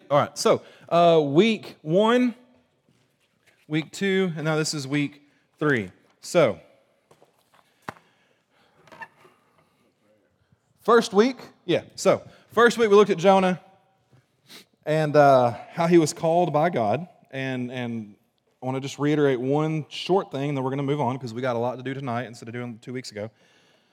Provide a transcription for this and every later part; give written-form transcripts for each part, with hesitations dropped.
All right, so week 1, week 2, and now this is week 3. So, first week we looked at Jonah and how he was called by God, and I want to just reiterate one short thing, and then we're going to move on because we got a lot to do tonight instead of doing 2 weeks ago.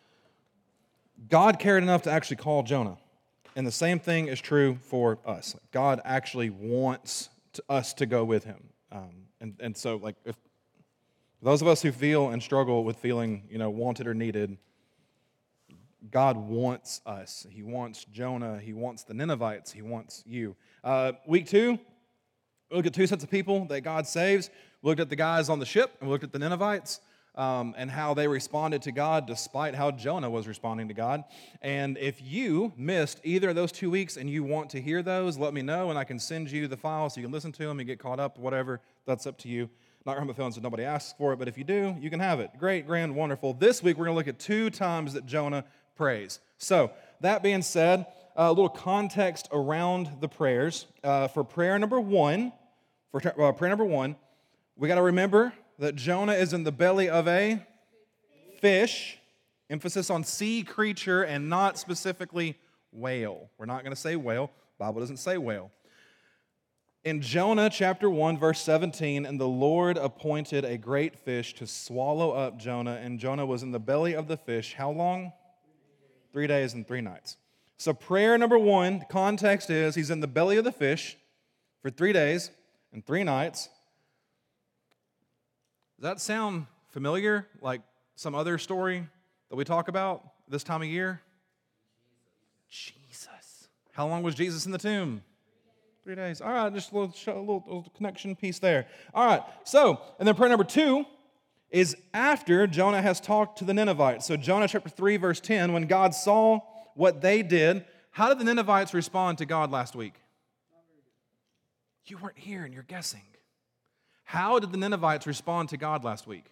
God cared enough to actually call Jonah. And the same thing is true for us. God actually wants us to go with him. And so, like, if those of us who feel and struggle with feeling, wanted or needed, God wants us. He wants Jonah. He wants the Ninevites. He wants you. Week 2, we looked at 2 sets of people that God saves. We looked at the guys on the ship, and we looked at the Ninevites. And how they responded to God despite how Jonah was responding to God. And if you missed either of those 2 weeks and you want to hear those, let me know, and I can send you the file so you can listen to them and get caught up, whatever. That's up to you. Not going to have my phone so nobody asks for it, but if you do, you can have it. Great, grand, wonderful. This week we're going to look at 2 times that Jonah prays. So, that being said, a little context around the prayers. For prayer number 1, we got to remember that Jonah is in the belly of a fish, emphasis on sea creature and not specifically whale. We're not going to say whale. The Bible doesn't say whale. In Jonah chapter 1, verse 17, and the Lord appointed a great fish to swallow up Jonah, and Jonah was in the belly of the fish. How long? 3 days and 3 nights. So prayer number 1, the context is he's in the belly of the fish for 3 days and 3 nights. Does that sound familiar, like some other story that we talk about this time of year? Jesus. How long was Jesus in the tomb? 3 days. All right, just a little connection piece there. All right, so, and then prayer number 2 is after Jonah has talked to the Ninevites. So Jonah chapter 3, verse 10, when God saw what they did, how did the Ninevites respond to God last week? You weren't here and you're guessing. How did the Ninevites respond to God last week?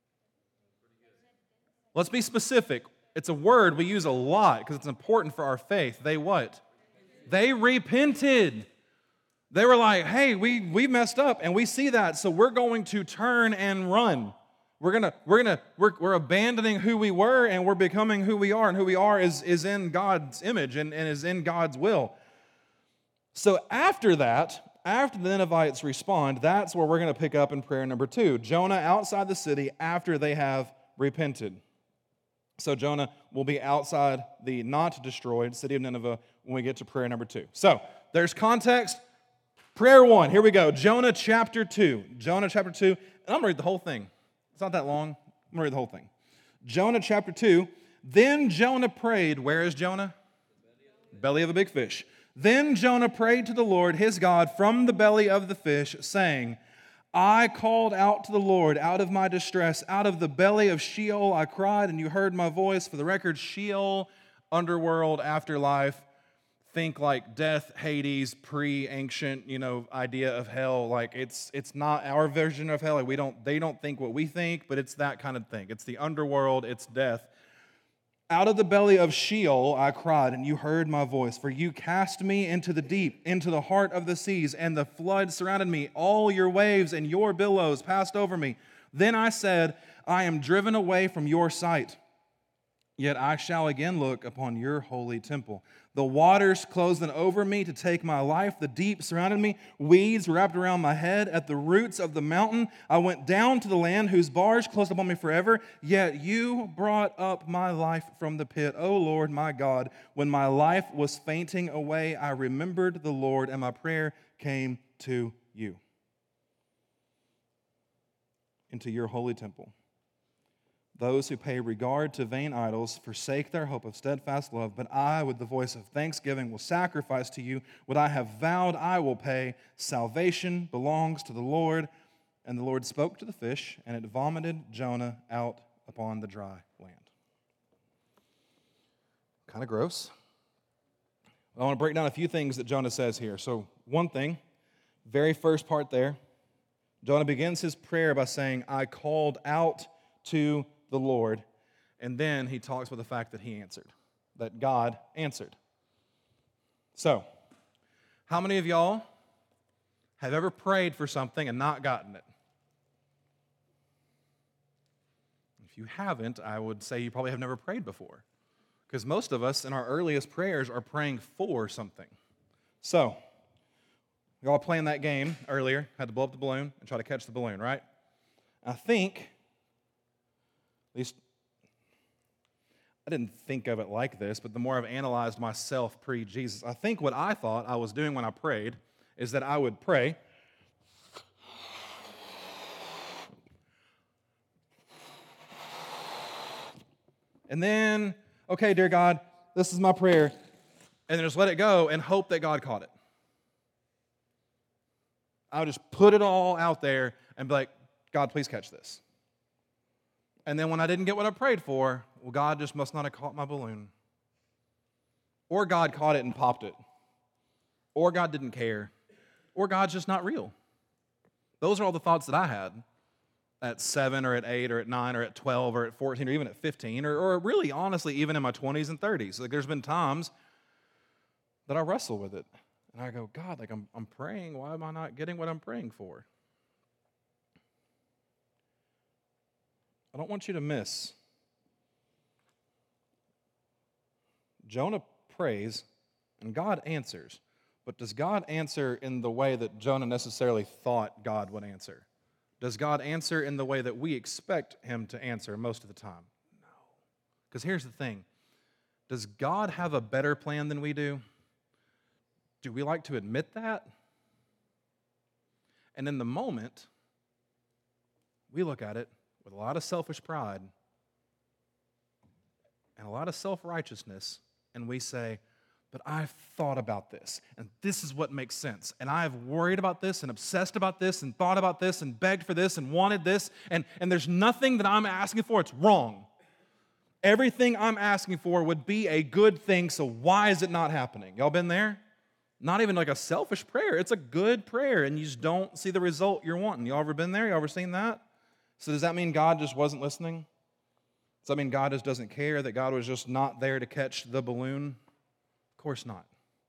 Let's be specific. It's a word we use a lot because it's important for our faith. They what? They repented. They were like, hey, we messed up and we see that, so we're going to turn and run. We're abandoning who we were and we're becoming who we are, and who we are is in God's image and is in God's will. So after that, after the Ninevites respond, that's where we're going to pick up in prayer number 2. Jonah outside the city after they have repented. So Jonah will be outside the not destroyed city of Nineveh when we get to prayer number 2. So there's context. Prayer 1, here we go. Jonah chapter 2. Jonah chapter 2. And I'm going to read the whole thing. It's not that long. I'm going to read the whole thing. Jonah chapter 2. Then Jonah prayed. Where is Jonah? Belly of a big fish. Then Jonah prayed to the Lord his God from the belly of the fish, saying, I called out to the Lord out of my distress. Out of the belly of Sheol I cried, and you heard my voice. For the record, Sheol, underworld, afterlife. Think like death, Hades, pre-ancient, idea of hell. Like it's not our version of hell. Like they don't think what we think, but it's that kind of thing. It's the underworld, it's death. Out of the belly of Sheol I cried, and you heard my voice. For you cast me into the deep, into the heart of the seas, and the flood surrounded me. All your waves and your billows passed over me. Then I said, I am driven away from your sight. Yet I shall again look upon your holy temple. The waters closed in over me to take my life. The deep surrounded me. Weeds wrapped around my head. At the roots of the mountain, I went down to the land whose bars closed upon me forever. Yet you brought up my life from the pit, O Lord my God. When my life was fainting away, I remembered the Lord, and my prayer came to you. Into your holy temple. Those who pay regard to vain idols forsake their hope of steadfast love, but I, with the voice of thanksgiving, will sacrifice to you what I have vowed I will pay. Salvation belongs to the Lord. And the Lord spoke to the fish, and it vomited Jonah out upon the dry land. Kind of gross. I want to break down a few things that Jonah says here. So one thing, very first part there, Jonah begins his prayer by saying, I called out to the Lord, and then he talks about the fact that he answered, that God answered. So, how many of y'all have ever prayed for something and not gotten it? If you haven't, I would say you probably have never prayed before. Because most of us in our earliest prayers are praying for something. So, we all playing that game earlier, had to blow up the balloon and try to catch the balloon, right? I think, at least, I didn't think of it like this, but the more I've analyzed myself pre-Jesus, I think what I thought I was doing when I prayed is that I would pray, and then, okay, dear God, this is my prayer, and then just let it go and hope that God caught it. I would just put it all out there and be like, God, please catch this. And then when I didn't get what I prayed for, well, God just must not have caught my balloon. Or God caught it and popped it. Or God didn't care. Or God's just not real. Those are all the thoughts that I had at 7 or at 8 or at 9 or at 12 or at 14 or even at 15 or really, honestly, even in my 20s and 30s. Like there's been times that I wrestle with it. And I go, God, like I'm praying. Why am I not getting what I'm praying for? I don't want you to miss. Jonah prays and God answers. But does God answer in the way that Jonah necessarily thought God would answer? Does God answer in the way that we expect him to answer most of the time? No. Because here's the thing. Does God have a better plan than we do? Do we like to admit that? And in the moment, we look at it with a lot of selfish pride and a lot of self-righteousness, and we say, but I've thought about this, and this is what makes sense, and I've worried about this, and obsessed about this, and thought about this, and begged for this, and wanted this, and there's nothing that I'm asking for. It's wrong. Everything I'm asking for would be a good thing, so why is it not happening? Y'all been there? Not even like a selfish prayer. It's a good prayer, and you just don't see the result you're wanting. Y'all ever been there? Y'all ever seen that? So does that mean God just wasn't listening? Does that mean God just doesn't care, that God was just not there to catch the balloon? Of course not.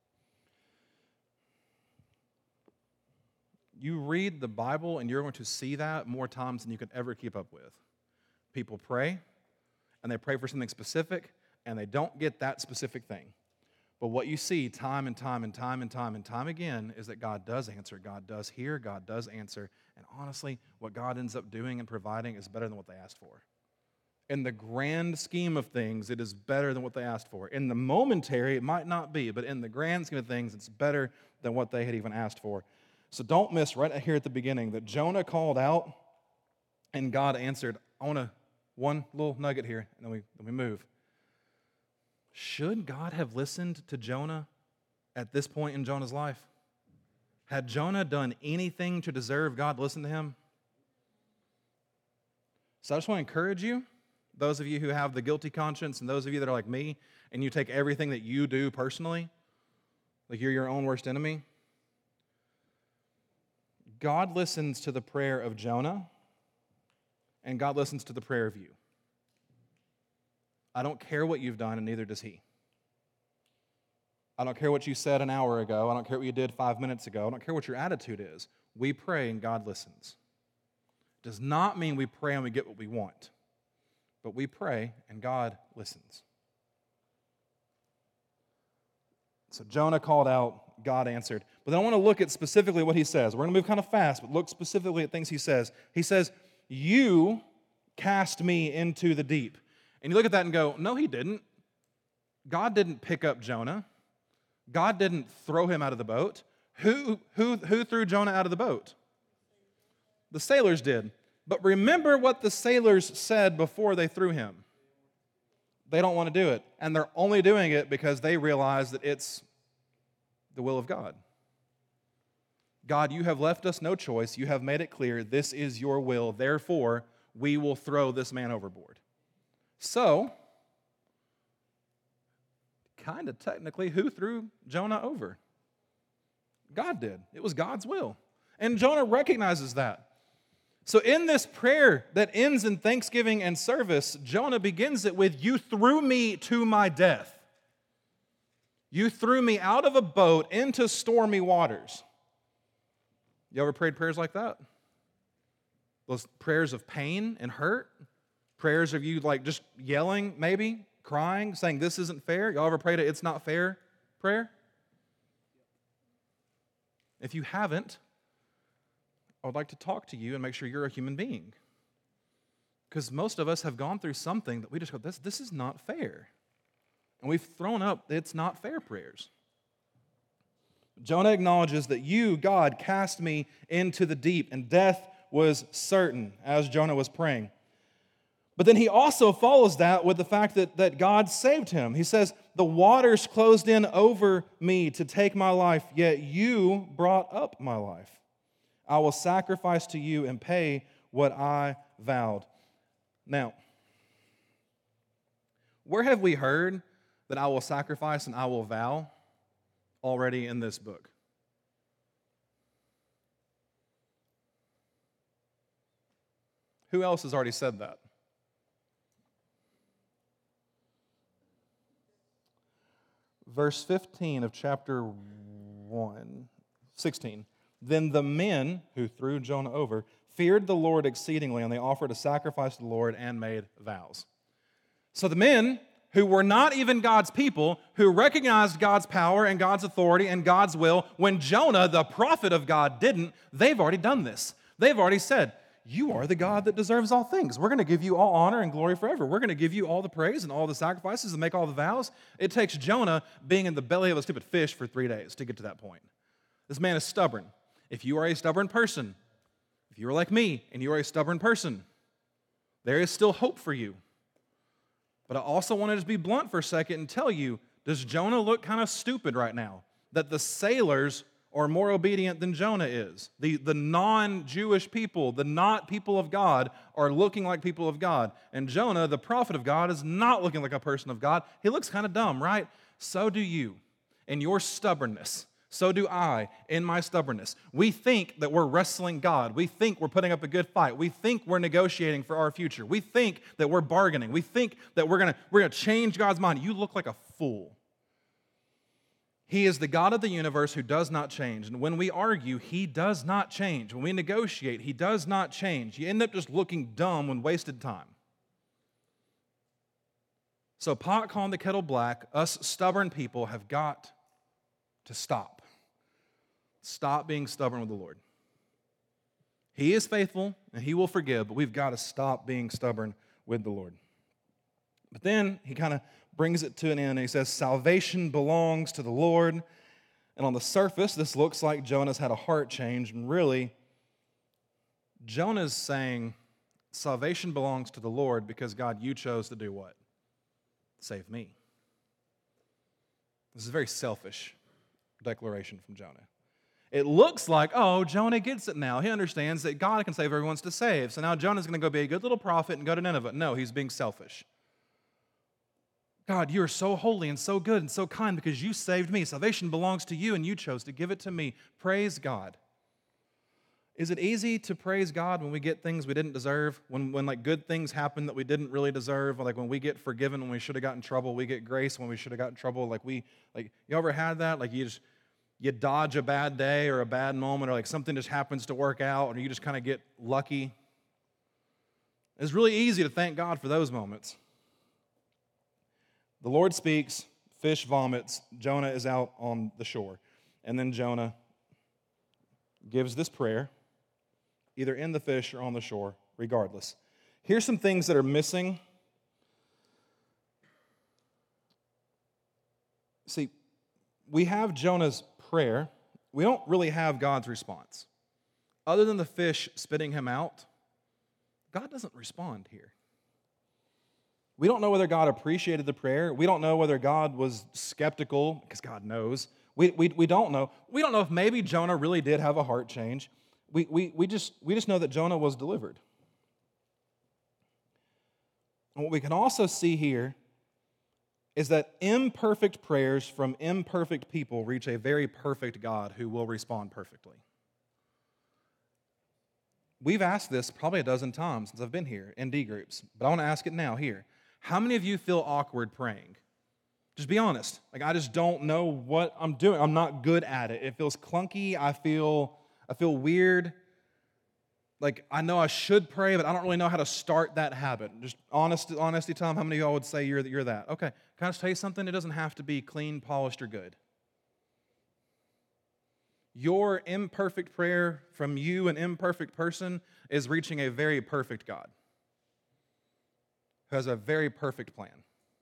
You read the Bible, and you're going to see that more times than you could ever keep up with. People pray, and they pray for something specific, and they don't get that specific thing. But what you see time and time and time and time and time again is that God does answer, God does hear, God does answer. And honestly, what God ends up doing and providing is better than what they asked for. In the grand scheme of things, it is better than what they asked for. In the momentary, it might not be, but in the grand scheme of things, it's better than what they had even asked for. So don't miss right here at the beginning that Jonah called out and God answered. I want one little nugget here, and then we move. Should God have listened to Jonah at this point in Jonah's life? Had Jonah done anything to deserve God to listen to him? So I just want to encourage you, those of you who have the guilty conscience and those of you that are like me, and you take everything that you do personally, like you're your own worst enemy. God listens to the prayer of Jonah, and God listens to the prayer of you. I don't care what you've done, and neither does he. I don't care what you said an hour ago. I don't care what you did 5 minutes ago. I don't care what your attitude is. We pray, and God listens. Does not mean we pray and we get what we want. But we pray, and God listens. So Jonah called out, God answered. But then I want to look at specifically what he says. We're going to move kind of fast, but look specifically at things he says. He says, you cast me into the deep. And you look at that and go, no, he didn't. God didn't pick up Jonah. God didn't throw him out of the boat. Who threw Jonah out of the boat? The sailors did. But remember what the sailors said before they threw him. They don't want to do it. And they're only doing it because they realize that it's the will of God. God, you have left us no choice. You have made it clear this is your will. Therefore, we will throw this man overboard. So, kind of technically, who threw Jonah over? God did. It was God's will. And Jonah recognizes that. So in this prayer that ends in thanksgiving and service, Jonah begins it with, you threw me to my death. You threw me out of a boat into stormy waters. You ever prayed prayers like that? Those prayers of pain and hurt? Prayers of you like just yelling, maybe, crying, saying this isn't fair? Y'all ever prayed a it's not fair prayer? If you haven't, I would like to talk to you and make sure you're a human being. Because most of us have gone through something that we just go, this is not fair. And we've thrown up it's not fair prayers. Jonah acknowledges that you, God, cast me into the deep, and death was certain as Jonah was praying. But then he also follows that with the fact that God saved him. He says, the waters closed in over me to take my life, yet you brought up my life. I will sacrifice to you and pay what I vowed. Now, where have we heard that I will sacrifice and I will vow already in this book? Who else has already said that? Verse 15 of chapter 16. Then the men who threw Jonah over feared the Lord exceedingly, and they offered a sacrifice to the Lord and made vows. So the men who were not even God's people, who recognized God's power and God's authority and God's will, when Jonah, the prophet of God, didn't, they've already done this. They've already said, you are the God that deserves all things. We're going to give you all honor and glory forever. We're going to give you all the praise and all the sacrifices and make all the vows. It takes Jonah being in the belly of a stupid fish for 3 days to get to that point. This man is stubborn. If you are a stubborn person, if you are like me and you are a stubborn person, there is still hope for you. But I also want to just be blunt for a second and tell you, does Jonah look kind of stupid right now? That the sailors are more obedient than Jonah is. The non-Jewish people, the not people of God, are looking like people of God. And Jonah, the prophet of God, is not looking like a person of God. He looks kind of dumb, right? So do you in your stubbornness. So do I in my stubbornness. We think that we're wrestling God. We think we're putting up a good fight. We think we're negotiating for our future. We think that we're bargaining. We think that we're gonna change God's mind. You look like a fool. He is the God of the universe who does not change. And when we argue, He does not change. When we negotiate, He does not change. You end up just looking dumb when wasted time. So pot calling the kettle black, us stubborn people have got to stop. Stop being stubborn with the Lord. He is faithful and He will forgive, but we've got to stop being stubborn with the Lord. But then he kind of brings it to an end, and he says, salvation belongs to the Lord. And on the surface, this looks like Jonah's had a heart change, and really, Jonah's saying, salvation belongs to the Lord because, God, you chose to do what? Save me. This is a very selfish declaration from Jonah. It looks like, oh, Jonah gets it now. He understands that God can save whoever He wants to save. So now Jonah's going to go be a good little prophet and go to Nineveh. No, he's being selfish. God, you are so holy and so good and so kind because you saved me. Salvation belongs to you and you chose to give it to me. Praise God. Is it easy to praise God when we get things we didn't deserve? When like good things happen that we didn't really deserve? Like when we get forgiven when we should have gotten in trouble, we get grace when we should have gotten in trouble. Like you ever had that? Like you dodge a bad day or a bad moment, or like something just happens to work out, or you just kind of get lucky. It's really easy to thank God for those moments. The Lord speaks, fish vomits, Jonah is out on the shore. And then Jonah gives this prayer, either in the fish or on the shore, regardless. Here's some things that are missing. See, we have Jonah's prayer. We don't really have God's response. Other than the fish spitting him out, God doesn't respond here. We don't know whether God appreciated the prayer. We don't know whether God was skeptical, because God knows. We don't know. We don't know if maybe Jonah really did have a heart change. We just know that Jonah was delivered. And what we can also see here is that imperfect prayers from imperfect people reach a very perfect God who will respond perfectly. We've asked this probably a dozen times since I've been here in D groups, but I want to ask it now here. How many of you feel awkward praying? Just be honest. Like, I just don't know what I'm doing. I'm not good at it. It feels clunky. I feel I feel weird. Like, I know I should pray, but I don't really know how to start that habit. Just honesty time, how many of y'all would say you're that? Okay, can I just tell you something? It doesn't have to be clean, polished, or good. Your imperfect prayer from you, an imperfect person, is reaching a very perfect God who has a very perfect plan.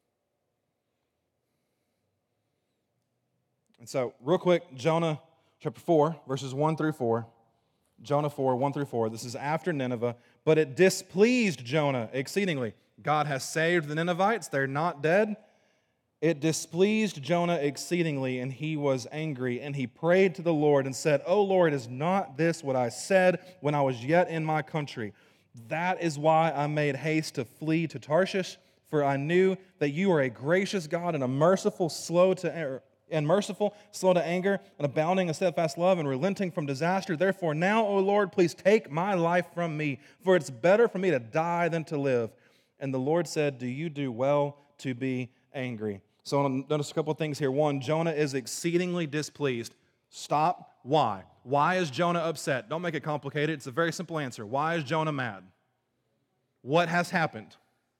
And so, real quick, Jonah chapter 4, verses 1 through 4. Jonah 4, 1 through 4. This is after Nineveh. But it displeased Jonah exceedingly. God has saved the Ninevites. They're not dead. It displeased Jonah exceedingly, and he was angry. And he prayed to the Lord and said, O Lord, is not this what I said when I was yet in my country? That is why I made haste to flee to Tarshish, for I knew that you are a gracious God and a merciful, slow to anger, and abounding in steadfast love, and relenting from disaster. Therefore now, O Lord, please take my life from me, for it's better for me to die than to live. And the Lord said, do you do well to be angry? So notice a couple of things here. One, Jonah is exceedingly displeased. Stop. Why? Why is Jonah upset? Don't make it complicated. It's a very simple answer. Why is Jonah mad? What has happened?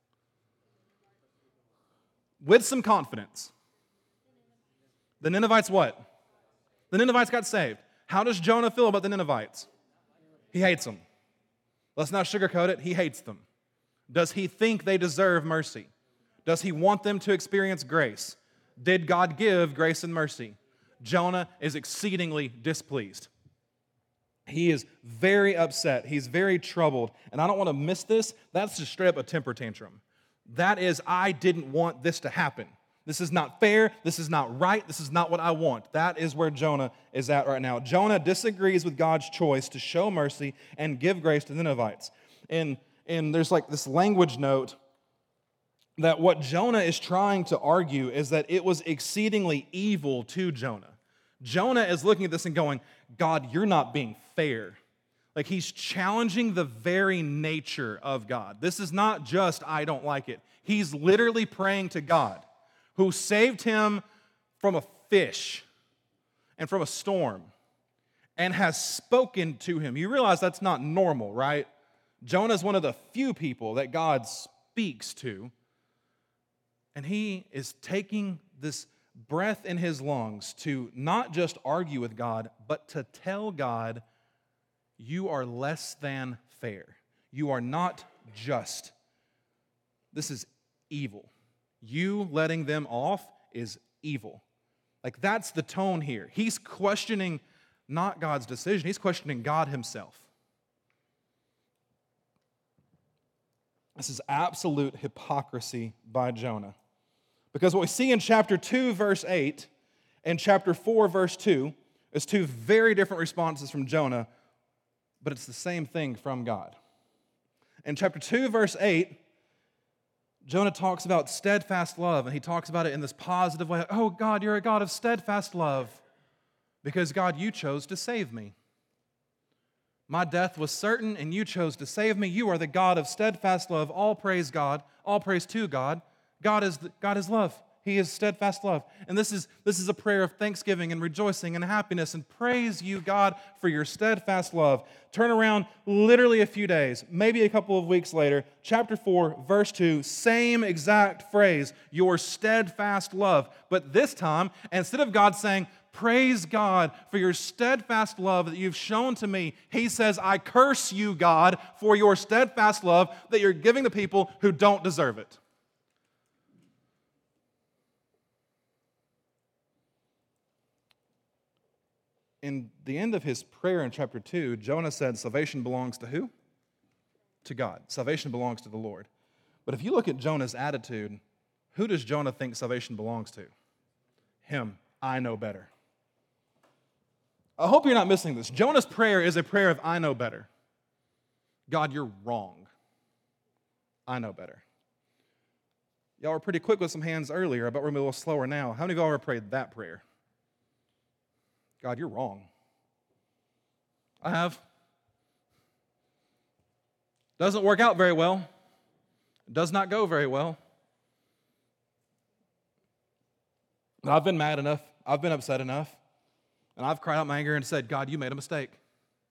With some confidence. The Ninevites what? The Ninevites got saved. How does Jonah feel about the Ninevites? He hates them. Let's not sugarcoat it. He hates them. Does he think they deserve mercy? Does he want them to experience grace? Did God give grace and mercy? Jonah is exceedingly displeased. He is very upset. He's very troubled. And I don't want to miss this. That's just straight up a temper tantrum. That is, I didn't want this to happen. This is not fair. This is not right. This is not what I want. That is where Jonah is at right now. Jonah disagrees with God's choice to show mercy and give grace to the Ninevites. And there's like this language note that what Jonah is trying to argue is that it was exceedingly evil to Jonah. Jonah is looking at this and going, God, you're not being fair. Like, he's challenging the very nature of God. This is not just, I don't like it. He's literally praying to God, who saved him from a fish and from a storm and has spoken to him. You realize that's not normal, right? Jonah is one of the few people that God speaks to, and he is taking this breath in his lungs to not just argue with God, but to tell God, you are less than fair. You are not just. This is evil. You letting them off is evil. Like, that's the tone here. He's questioning not God's decision, he's questioning God himself. This is absolute hypocrisy by Jonah. Because what we see in chapter 2, verse 8, and chapter 4, verse 2, is two very different responses from Jonah, but it's the same thing from God. In chapter 2, verse 8, Jonah talks about steadfast love, and he talks about it in this positive way. Oh, God, you're a God of steadfast love, because, God, you chose to save me. My death was certain, and you chose to save me. You are the God of steadfast love. All praise God. All praise to God. God is love. He is steadfast love. And this is a prayer of thanksgiving and rejoicing and happiness, and praise you, God, for your steadfast love. Turn around literally a few days, maybe a couple of weeks later, chapter 4, verse 2, same exact phrase, your steadfast love. But this time, instead of God saying, praise God for your steadfast love that you've shown to me, he says, I curse you, God, for your steadfast love that you're giving to people who don't deserve it. In the end of his prayer in chapter 2, Jonah said salvation belongs to who? To God. Salvation belongs to the Lord. But if you look at Jonah's attitude, who does Jonah think salvation belongs to? Him. I know better. I hope you're not missing this. Jonah's prayer is a prayer of I know better. God, you're wrong. I know better. Y'all were pretty quick with some hands earlier, but we're a little slower now. How many of y'all ever prayed that prayer? God, you're wrong. I have. Doesn't work out very well. Does not go very well. I've been mad enough. I've been upset enough. And I've cried out my anger and said, God, you made a mistake.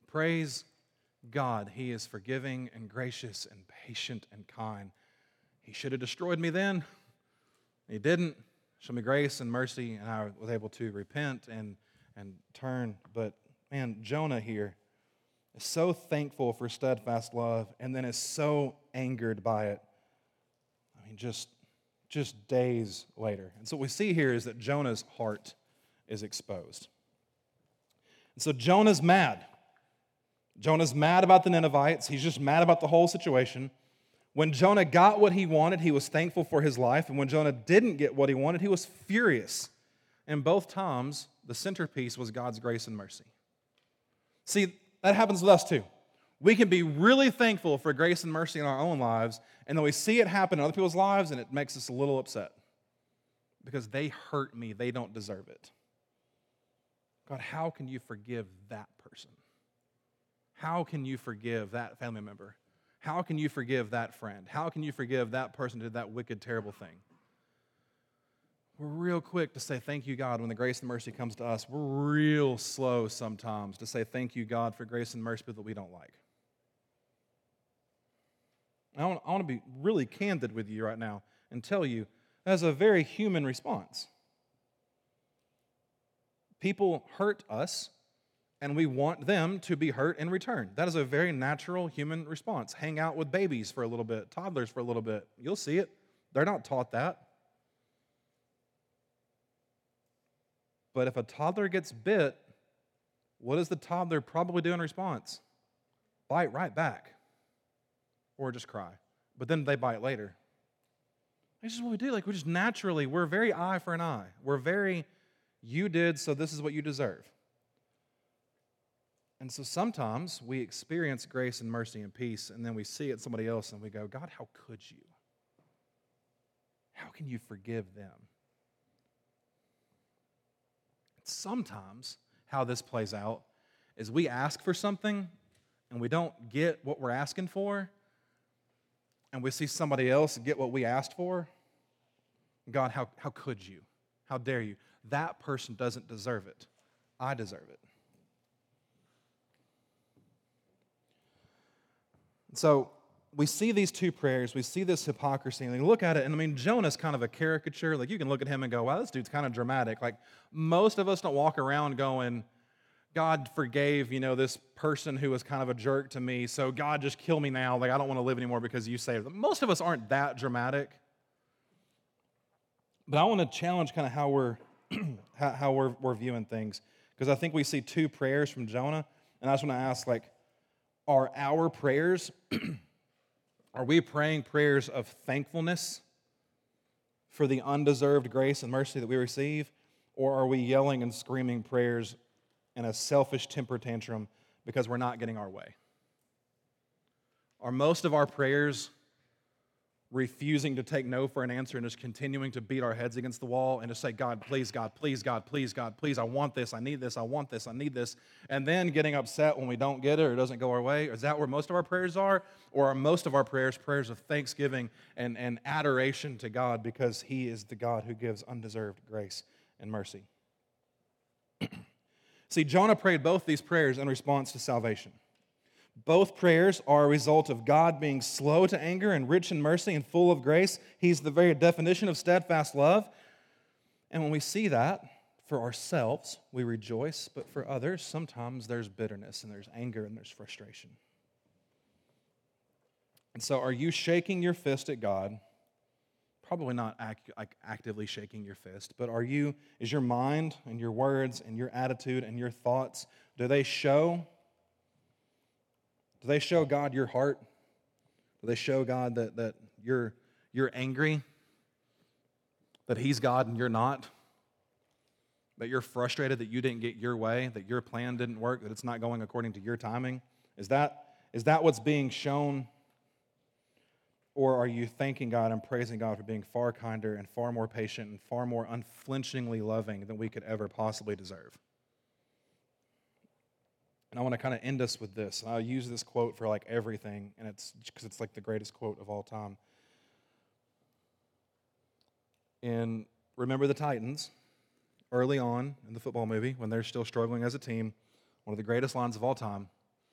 Praise God. He is forgiving and gracious and patient and kind. He should have destroyed me then. He didn't. Show me grace and mercy, and I was able to repent and turn. But man, Jonah here is so thankful for steadfast love and then is so angered by it. I mean, just days later. And so what we see here is that Jonah's heart is exposed. And so Jonah's mad. Jonah's mad about the Ninevites. He's just mad about the whole situation. When Jonah got what he wanted, he was thankful for his life. And when Jonah didn't get what he wanted, he was furious. And both times, the centerpiece was God's grace and mercy. See, that happens with us too. We can be really thankful for grace and mercy in our own lives, and then we see it happen in other people's lives, and it makes us a little upset because they hurt me. They don't deserve it. God, how can you forgive that person? How can you forgive that family member? How can you forgive that friend? How can you forgive that person who did that wicked, terrible thing? We're real quick to say thank you, God, when the grace and mercy comes to us. We're real slow sometimes to say thank you, God, for grace and mercy that we don't like. I want to be really candid with you right now and tell you that's a very human response. People hurt us, and we want them to be hurt in return. That is a very natural human response. Hang out with babies for a little bit, toddlers for a little bit. You'll see it. They're not taught that. But if a toddler gets bit, what does the toddler probably do in response? Bite right back. Or just cry. But then they bite later. This is what we do. Like, we're very eye for an eye. We're very, you did, so this is what you deserve. And so sometimes we experience grace and mercy and peace, and then we see it in somebody else, and we go, God, how could you? How can you forgive them? Sometimes how this plays out is we ask for something, and we don't get what we're asking for, and we see somebody else get what we asked for. God, how could you? How dare you? That person doesn't deserve it. I deserve it. So we see these two prayers, we see this hypocrisy, and we look at it, and I mean, Jonah's kind of a caricature. Like, you can look at him and go, wow, this dude's kind of dramatic. Like, most of us don't walk around going, God forgave, this person who was kind of a jerk to me, so God, just kill me now. Like, I don't want to live anymore because you saved them. Most of us aren't that dramatic. But I want to challenge kind of how we're viewing things, because I think we see two prayers from Jonah, and I just want to ask, like, are our prayers, are we praying prayers of thankfulness for the undeserved grace and mercy that we receive, or are we yelling and screaming prayers in a selfish temper tantrum because we're not getting our way? Are most of our prayers refusing to take no for an answer and just continuing to beat our heads against the wall and just say, God, please, God, please, God, please, God, please, I want this, I need this, I want this, I need this, and then getting upset when we don't get it or it doesn't go our way? Is that where most of our prayers are? Or are most of our prayers prayers of thanksgiving and adoration to God because He is the God who gives undeserved grace and mercy? See, Jonah prayed both these prayers in response to salvation. Both prayers are a result of God being slow to anger and rich in mercy and full of grace. He's the very definition of steadfast love. And when we see that for ourselves, we rejoice. But for others, sometimes there's bitterness and there's anger and there's frustration. And so are you shaking your fist at God? Probably not actively shaking your fist, but is your mind and your words and your attitude and your thoughts, do they show God your heart? Do they show God that you're angry? That He's God and you're not? That you're frustrated that you didn't get your way, that your plan didn't work, that it's not going according to your timing? Is that what's being shown? Or are you thanking God and praising God for being far kinder and far more patient and far more unflinchingly loving than we could ever possibly deserve? And I want to kind of end us with this. I'll use this quote for like everything, and it's because it's like the greatest quote of all time. In Remember the Titans, early on in the football movie, when they're still struggling as a team, one of the greatest lines of all time,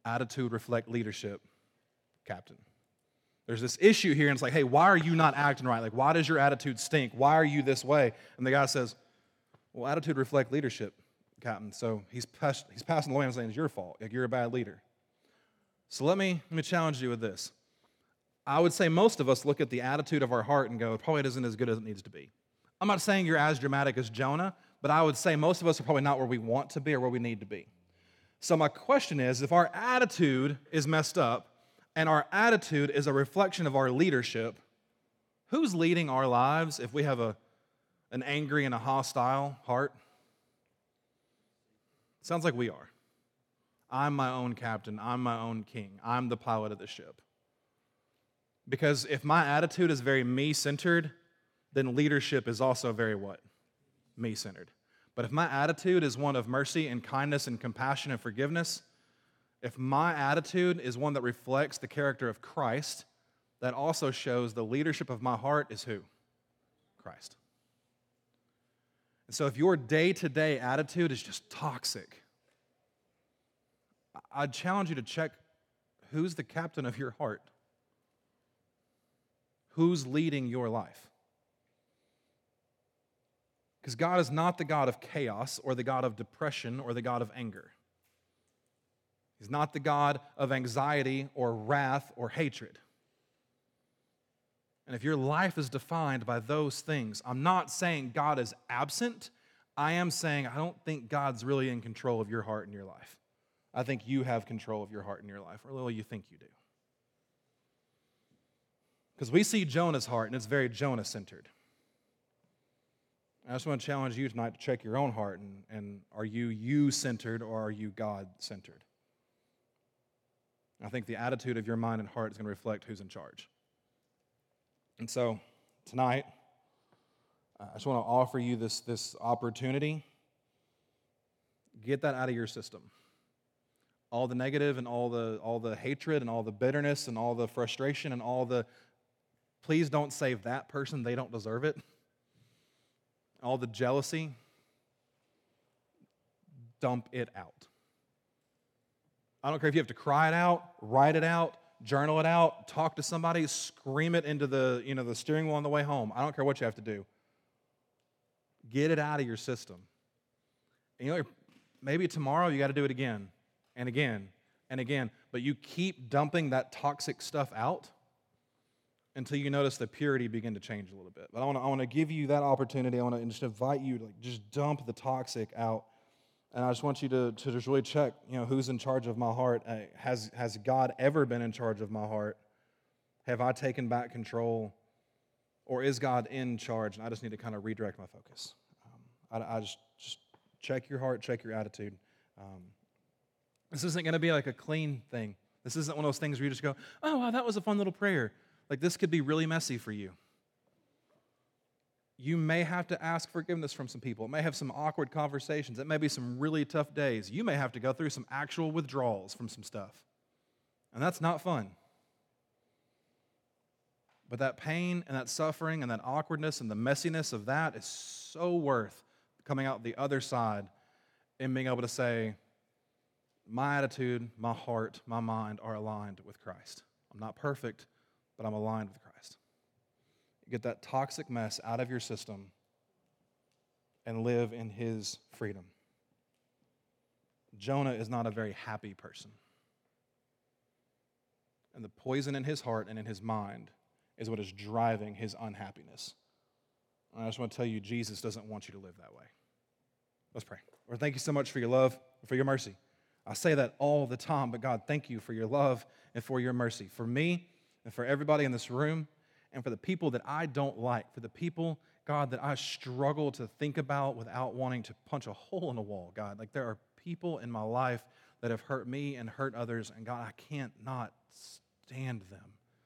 Attitude reflect leadership, captain. There's this issue here, and it's like, hey, why are you not acting right? Like, why does your attitude stink? Why are you this way? And the guy says, well, attitude reflect leadership, captain. So he's passing the way and saying, it's your fault. Like, you're a bad leader. So let me challenge you with this. I would say most of us look at the attitude of our heart and go, it probably isn't as good as it needs to be. I'm not saying you're as dramatic as Jonah, but I would say most of us are probably not where we want to be or where we need to be. So my question is, if our attitude is messed up and our attitude is a reflection of our leadership, who's leading our lives if we have an angry and a hostile heart? Sounds like we are. I'm my own captain. I'm my own king. I'm the pilot of the ship. Because if my attitude is very me-centered, then leadership is also very what? Me-centered. But if my attitude is one of mercy and kindness and compassion and forgiveness, if my attitude is one that reflects the character of Christ, that also shows the leadership of my heart is who? Christ. And so if your day-to-day attitude is just toxic, I'd challenge you to check who's the captain of your heart. Who's leading your life? Because God is not the God of chaos or the God of depression or the God of anger. He's not the God of anxiety or wrath or hatred. And if your life is defined by those things, I'm not saying God is absent. I am saying I don't think God's really in control of your heart and your life. I think you have control of your heart and your life, or little you think you do. Because we see Jonah's heart, and it's very Jonah-centered. I just want to challenge you tonight to check your own heart, and are you you-centered or are you God-centered? I think the attitude of your mind and heart is going to reflect who's in charge. And so, tonight, I just want to offer you this opportunity. Get that out of your system. All the negative and all the hatred and all the bitterness and all the frustration and all the, please don't save that person, they don't deserve it. All the jealousy, dump it out. I don't care if you have to cry it out, write it out, journal it out, talk to somebody, scream it into the steering wheel on the way home. I don't care what you have to do. Get it out of your system. And maybe tomorrow you got to do it again and again and again, but you keep dumping that toxic stuff out until you notice the purity begin to change a little bit. But I want to give you that opportunity. I want to just invite you to just dump the toxic out. And I just want you to just really check, who's in charge of my heart. Has God ever been in charge of my heart? Have I taken back control? Or is God in charge? And I just need to kind of redirect my focus. I just check your heart, check your attitude. This isn't going to be like a clean thing. This isn't one of those things where you just go, oh, wow, that was a fun little prayer. Like, this could be really messy for you. You may have to ask forgiveness from some people. It may have some awkward conversations. It may be some really tough days. You may have to go through some actual withdrawals from some stuff. And that's not fun. But that pain and that suffering and that awkwardness and the messiness of that is so worth coming out the other side and being able to say, my attitude, my heart, my mind are aligned with Christ. I'm not perfect, but I'm aligned with Christ. Get that toxic mess out of your system and live in His freedom. Jonah is not a very happy person. And the poison in his heart and in his mind is what is driving his unhappiness. And I just want to tell you, Jesus doesn't want you to live that way. Let's pray. Lord, thank you so much for your love and for your mercy. I say that all the time, but God, thank you for your love and for your mercy. For me and for everybody in this room and for the people that I don't like, for the people, God, that I struggle to think about without wanting to punch a hole in a wall, God. Like, there are people in my life that have hurt me and hurt others, and God, I can't not stand them.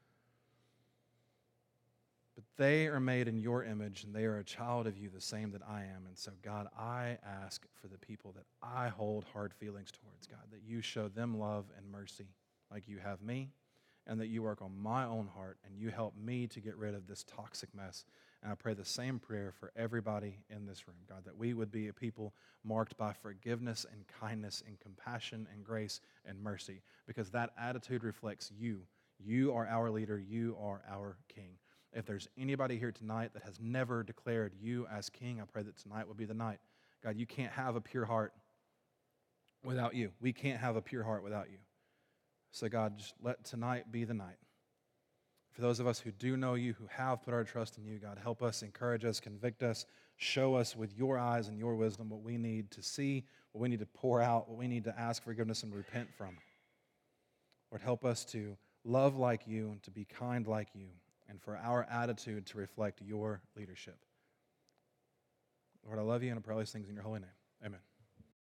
But they are made in your image, and they are a child of you the same that I am. And so, God, I ask for the people that I hold hard feelings towards, God, that you show them love and mercy like you have me, and that you work on my own heart, and you help me to get rid of this toxic mess. And I pray the same prayer for everybody in this room, God, that we would be a people marked by forgiveness and kindness and compassion and grace and mercy, because that attitude reflects you. You are our leader. You are our King. If there's anybody here tonight that has never declared you as King, I pray that tonight would be the night. God, you can't have a pure heart without you. We can't have a pure heart without you. So God, just let tonight be the night. For those of us who do know you, who have put our trust in you, God, help us, encourage us, convict us, show us with your eyes and your wisdom what we need to see, what we need to pour out, what we need to ask forgiveness and repent from. Lord, help us to love like you and to be kind like you, and for our attitude to reflect your leadership. Lord, I love you, and I pray all these things in your holy name. Amen.